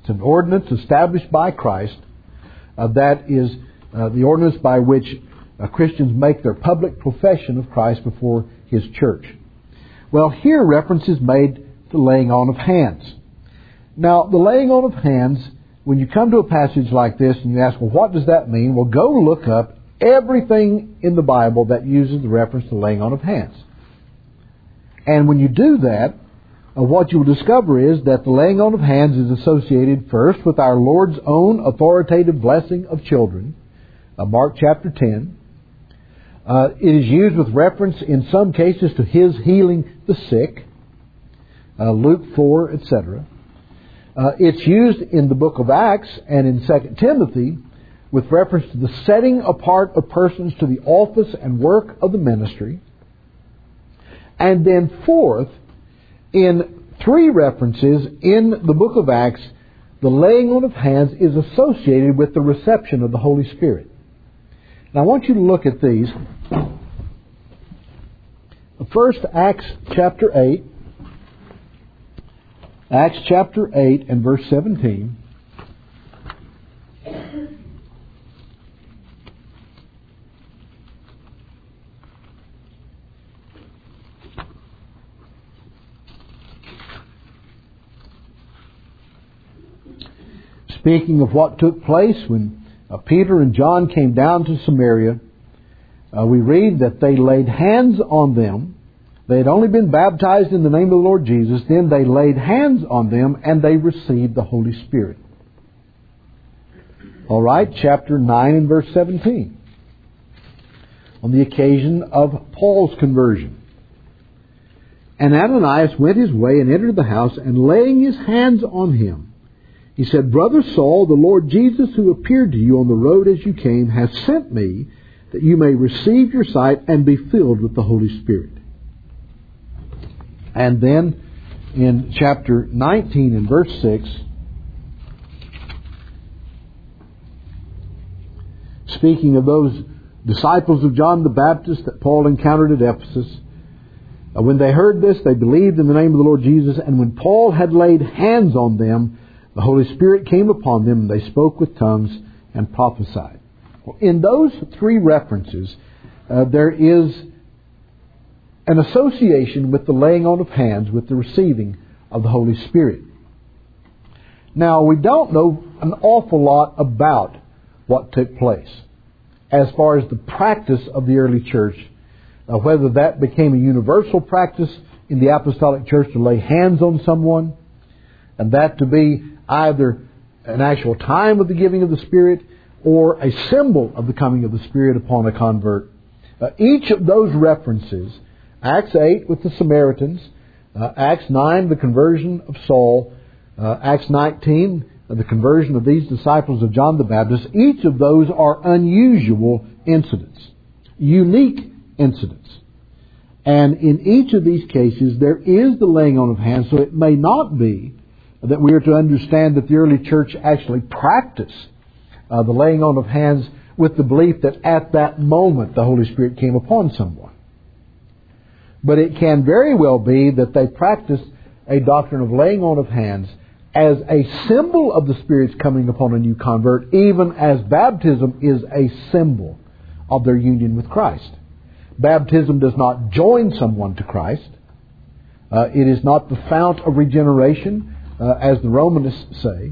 B: It's an ordinance established by Christ uh, that is uh, the ordinance by which uh, Christians make their public profession of Christ before His church. Well, here reference is made to laying on of hands. Now, the laying on of hands, when you come to a passage like this and you ask, well, what does that mean? Well, go look up everything in the Bible that uses the reference to laying on of hands. And when you do that, uh, what you will discover is that the laying on of hands is associated first with our Lord's own authoritative blessing of children, uh, Mark chapter ten. Uh, it is used with reference in some cases to His healing the sick, uh, Luke four, et cetera. Uh, it's used in the book of Acts and in Second Timothy with reference to the setting apart of persons to the office and work of the ministry. And then fourth, in three references in the book of Acts, the laying on of hands is associated with the reception of the Holy Spirit. Now I want you to look at these. First, Acts chapter eight. Acts chapter eight and verse seventeen. Speaking of what took place when uh, Peter and John came down to Samaria, uh, we read that they laid hands on them. They had only been baptized in the name of the Lord Jesus. Then they laid hands on them and they received the Holy Spirit. All right, chapter nine and verse seventeen. On the occasion of Paul's conversion. And Ananias went his way and entered the house, and laying his hands on him, he said, Brother Saul, the Lord Jesus, who appeared to you on the road as you came, has sent me that you may receive your sight and be filled with the Holy Spirit. And then in chapter nineteen and verse six, speaking of those disciples of John the Baptist that Paul encountered at Ephesus, uh, when they heard this, they believed in the name of the Lord Jesus, and when Paul had laid hands on them, the Holy Spirit came upon them, and they spoke with tongues and prophesied. Well, in those three references, uh, there is an association with the laying on of hands, with the receiving of the Holy Spirit. Now, we don't know an awful lot about what took place as far as the practice of the early church, uh, whether that became a universal practice in the apostolic church to lay hands on someone, and that to be either an actual time of the giving of the Spirit or a symbol of the coming of the Spirit upon a convert. Uh, each of those references, Acts eight with the Samaritans, uh, Acts nine, the conversion of Saul, uh, Acts nineteen, uh, the conversion of these disciples of John the Baptist, each of those are unusual incidents, unique incidents. And in each of these cases, there is the laying on of hands, so it may not be that we are to understand that the early church actually practiced uh, the laying on of hands with the belief that at that moment the Holy Spirit came upon someone. But it can very well be that they practiced a doctrine of laying on of hands as a symbol of the Spirit's coming upon a new convert, even as baptism is a symbol of their union with Christ. Baptism does not join someone to Christ. Uh, it is not the fount of regeneration, Uh, as the Romanists say.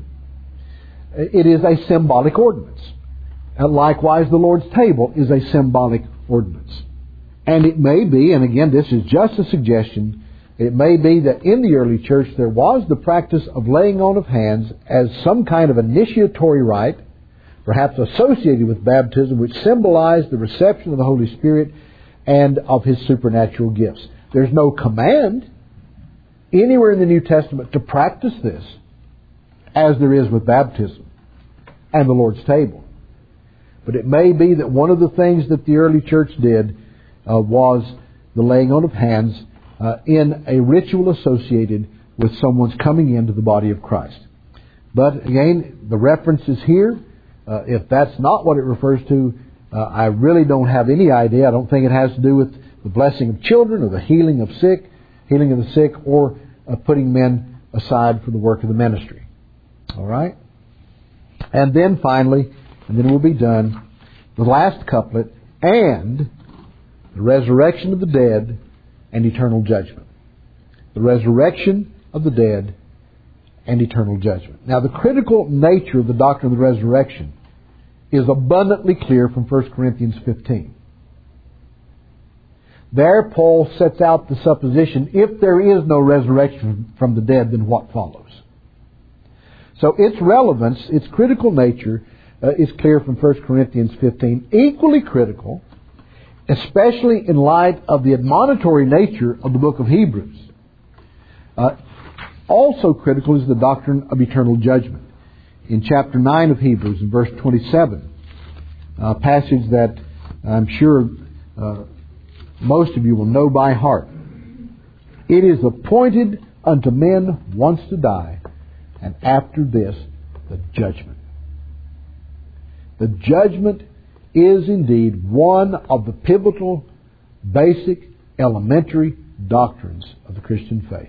B: It is a symbolic ordinance. And likewise, the Lord's table is a symbolic ordinance. And it may be, and again, this is just a suggestion, it may be that in the early church there was the practice of laying on of hands as some kind of initiatory rite, perhaps associated with baptism, which symbolized the reception of the Holy Spirit and of His supernatural gifts. There's no command anywhere in the New Testament to practice this as there is with baptism and the Lord's table. But it may be that one of the things that the early church did uh, was the laying on of hands uh, in a ritual associated with someone's coming into the body of Christ. But again, the reference is here. Uh, if that's not what it refers to, uh, I really don't have any idea. I don't think it has to do with the blessing of children or the healing of sick, healing of the sick, or uh, putting men aside for the work of the ministry. All right? And then finally, and then we'll be done, the last couplet, and the resurrection of the dead and eternal judgment. The resurrection of the dead and eternal judgment. Now, the critical nature of the doctrine of the resurrection is abundantly clear from First Corinthians fifteen. There, Paul sets out the supposition, if there is no resurrection from the dead, then what follows? So its relevance, its critical nature, uh, is clear from First Corinthians fifteen. Equally critical, especially in light of the admonitory nature of the book of Hebrews. Uh, also critical is the doctrine of eternal judgment. In chapter nine of Hebrews, in verse twenty-seven, a passage that I'm sure uh, most of you will know by heart. It is appointed unto men once to die, and after this, the judgment. The judgment is indeed one of the pivotal, basic, elementary doctrines of the Christian faith.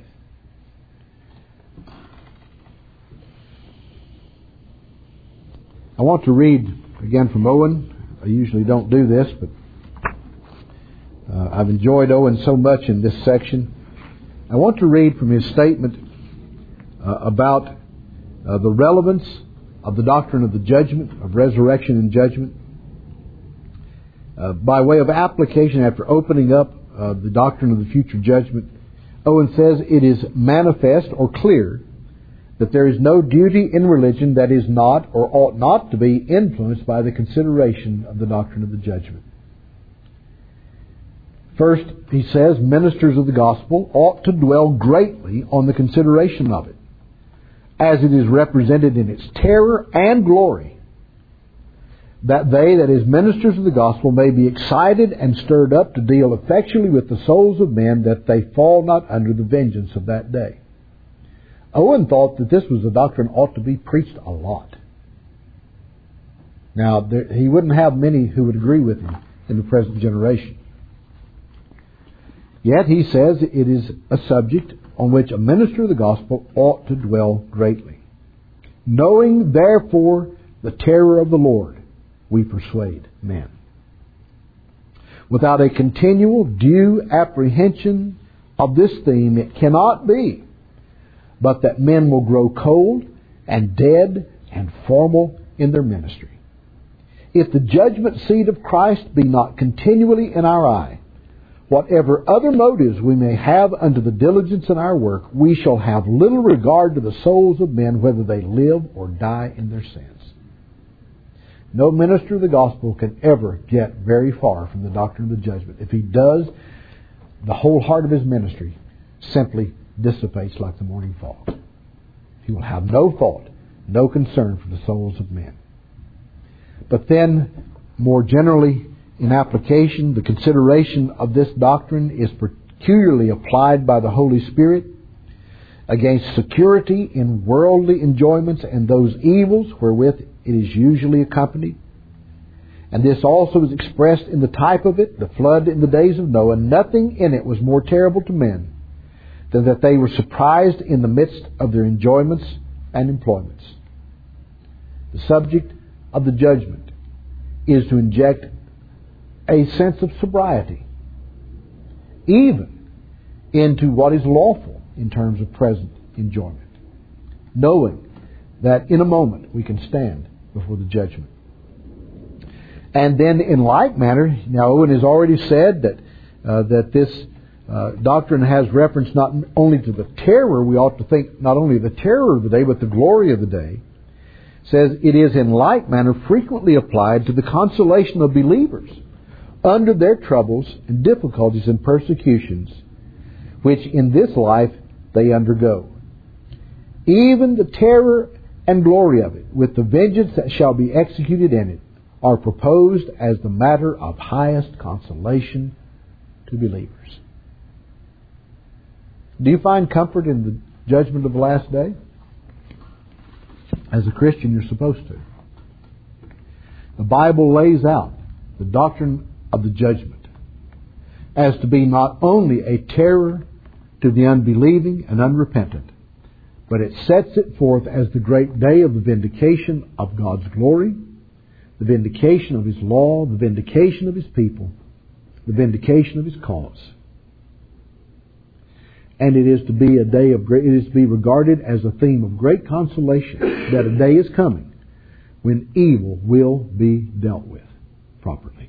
B: I want to read again from Owen. I usually don't do this, but uh, I've enjoyed Owen so much in this section. I want to read from his statement uh, about uh, the relevance of the doctrine of the judgment, of resurrection and judgment. Uh, by way of application, after opening up uh, the doctrine of the future judgment, Owen says it is manifest or clear that there is no duty in religion that is not or ought not to be influenced by the consideration of the doctrine of the judgment. First, he says, ministers of the gospel ought to dwell greatly on the consideration of it, as it is represented in its terror and glory, that they, that is, ministers of the gospel, may be excited and stirred up to deal effectually with the souls of men, that they fall not under the vengeance of that day. Owen thought that this was a doctrine ought to be preached a lot. Now, there, he wouldn't have many who would agree with him in the present generation. Yet he says it is a subject on which a minister of the gospel ought to dwell greatly. Knowing, therefore, the terror of the Lord, we persuade men. Without a continual due apprehension of this theme, it cannot be but that men will grow cold and dead and formal in their ministry. If the judgment seat of Christ be not continually in our eye, whatever other motives we may have unto the diligence in our work, we shall have little regard to the souls of men, whether they live or die in their sins. No minister of the gospel can ever get very far from the doctrine of the judgment. If he does, the whole heart of his ministry simply dissipates like the morning fog. He will have no thought, no concern for the souls of men. But then, more generally, in application, the consideration of this doctrine is peculiarly applied by the Holy Spirit against security in worldly enjoyments and those evils wherewith it is usually accompanied. And this also is expressed in the type of it, the flood in the days of Noah. Nothing in it was more terrible to men than that they were surprised in the midst of their enjoyments and employments. The subject of the judgment is to inject a sense of sobriety, even into what is lawful in terms of present enjoyment, knowing that in a moment we can stand before the judgment. And then in like manner, now Owen has already said that uh, that this uh, doctrine has reference not only to the terror, we ought to think not only the terror of the day, but the glory of the day. Says it is in like manner frequently applied to the consolation of believers under their troubles and difficulties and persecutions, which in this life they undergo. Even the terror and glory of it, with the vengeance that shall be executed in it, are proposed as the matter of highest consolation to believers. Do you find comfort in the judgment of the last day? As a Christian, you're supposed to. The Bible lays out the doctrine of the judgment as to be not only a terror to the unbelieving and unrepentant, But it sets it forth as the great day of the vindication of God's glory, the vindication of His law, the vindication of His people, the vindication of His cause. And it is to be a day of great, it is to be regarded as a theme of great consolation that a day is coming when evil will be dealt with properly.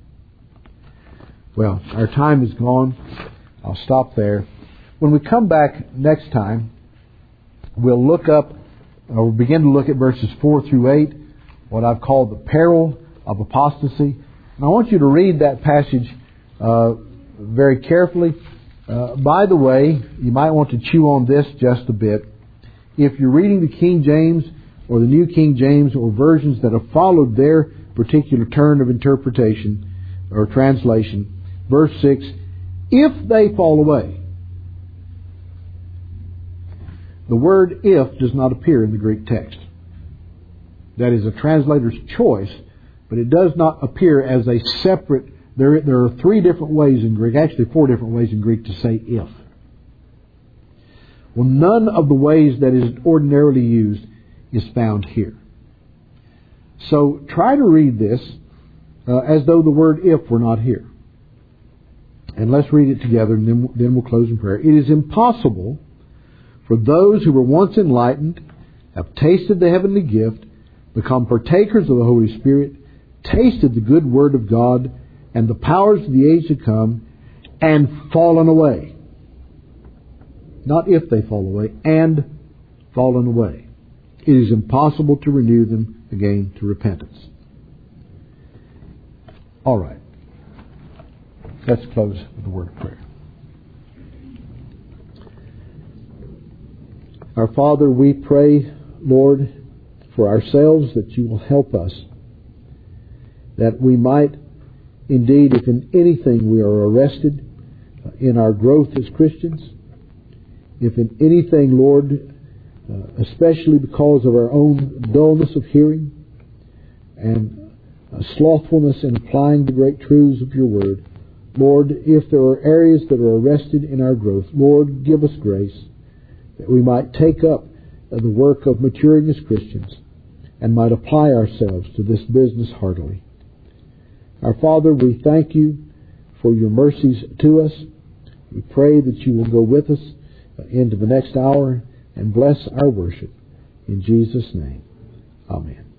B: Well, our time is gone. I'll stop there. When we come back next time, we'll look up, or we'll begin to look at verses four through eight, what I've called the peril of apostasy. And I want you to read that passage uh, very carefully. Uh, by the way, you might want to chew on this just a bit. If you're reading the King James or the New King James or versions that have followed their particular turn of interpretation or translation, verse six, if they fall away. The word if does not appear in the Greek text. That is a translator's choice, but it does not appear as a separate. There, there are three different ways in Greek, actually four different ways in Greek to say if. Well, none of the ways that is ordinarily used is found here. So try to read this uh, as though the word if were not here. And let's read it together, and then, then we'll close in prayer. It is impossible for those who were once enlightened, have tasted the heavenly gift, become partakers of the Holy Spirit, tasted the good word of God, and the powers of the age to come, and fallen away. Not if they fall away, and fallen away. It is impossible to renew them again to repentance. All right. Let's close with a word of prayer. Our Father, we pray, Lord, for ourselves that you will help us, that we might indeed, if in anything we are arrested in our growth as Christians, if in anything, Lord, uh, especially because of our own dullness of hearing and uh, slothfulness in applying the great truths of your word, Lord, if there are areas that are arrested in our growth, Lord, give us grace that we might take up uh, the work of maturing as Christians and might apply ourselves to this business heartily. Our Father, we thank you for your mercies to us. We pray that you will go with us into the next hour and bless our worship. In Jesus' name, amen.